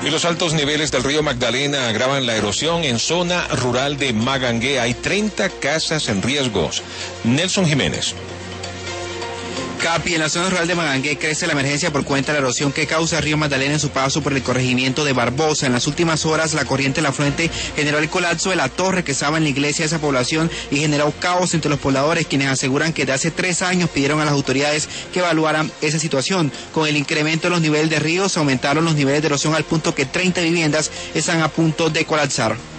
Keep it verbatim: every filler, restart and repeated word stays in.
Y los altos niveles del río Magdalena agravan la erosión en zona rural de Magangué. Hay treinta casas en riesgos. Nelson Jiménez. Capi, en la zona rural de Magangué crece la emergencia por cuenta de la erosión que causa el río Magdalena en su paso por el corregimiento de Barbosa. En las últimas horas, la corriente del afluente generó el colapso de la torre que estaba en la iglesia de esa población y generó caos entre los pobladores, quienes aseguran que de hace tres años pidieron a las autoridades que evaluaran esa situación. Con el incremento de los niveles de ríos, aumentaron los niveles de erosión al punto que treinta viviendas están a punto de colapsar.